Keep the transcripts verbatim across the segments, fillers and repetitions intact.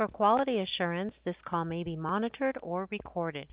For quality assurance, this call may be monitored or recorded.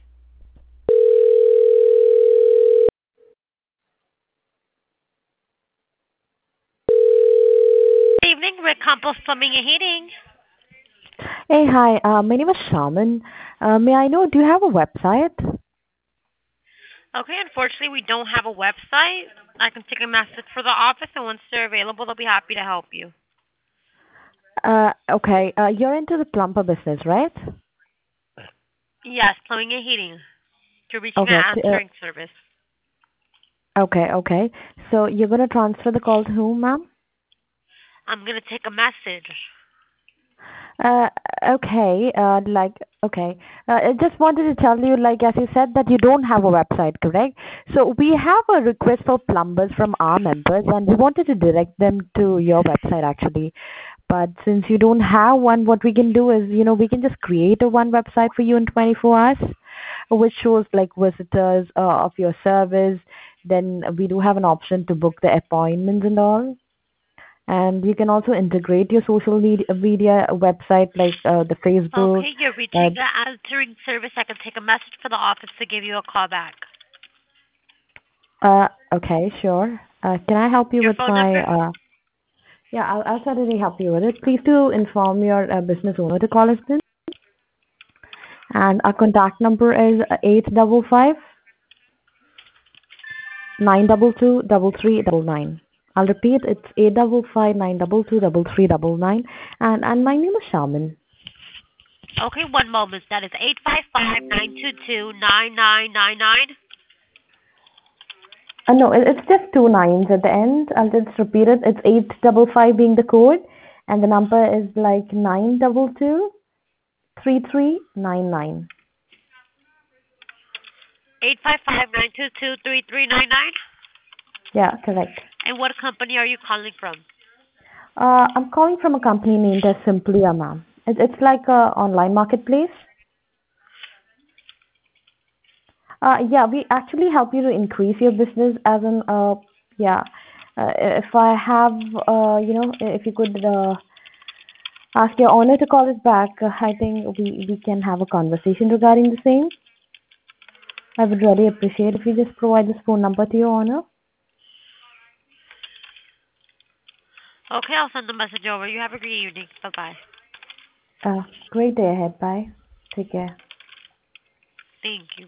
Good evening, Rick Campos Plumbing and Heating. Hey, hi. Uh, my name is Shaman. Uh, may I know, do you have a website? Okay, unfortunately, we don't have a website. I can take a message for the office, and once they're available, they'll be happy to help you. Uh, okay. Uh, you're into the plumber business, right? Yes, plumbing and heating. You're reaching an Okay. p- answering service. Uh, okay, okay. So you're going to transfer the call to whom, ma'am? I'm going to take a message. Uh, okay. Uh, like, okay. Uh, I just wanted to tell you, like, as you said, that you don't have a website, correct? So we have a request for plumbers from our members, and we wanted to direct them to your website, actually. But since you don't have one, what we can do is, you know, we can just create a one website for you in twenty-four hours, which shows like visitors uh, of your service. Then we do have an option to book the appointments and all. And you can also integrate your social media, media website like uh, the Facebook. Okay, you're Uh, reaching an answering service. I can take a message for the office to give you a call back. uh, okay, sure. Uh, can I help you Your with phone my? number? Uh, yeah, I'll, I'll certainly help you with it. Please do inform your uh, business owner to call us then. And our contact number is eight double five nine double two double three double nine. I'll repeat, it's eight double five nine double two double three double nine, and and my name is Shaman. Okay, one moment. That is eight five five nine two two nine nine nine nine. Uh, no, it, it's just two nines at the end. I'll just repeat it. It's eight double five being the code, and the number is like nine double two three three nine nine. eight five five nine two two three three nine nine. Yeah, correct. And what company are you calling from? Uh, I'm calling from a company named as Simplia, ma'am. It's it's like a online marketplace. Uh, yeah, we actually help you to increase your business as an uh, yeah. Uh, if I have uh, you know, if you could uh, ask your owner to call us back, uh, I think we we can have a conversation regarding the same. I would really appreciate if you just provide this phone number to your owner. Okay, I'll send the message over. You have a great evening. Bye bye. Uh, great day ahead. Bye. Take care. Thank you.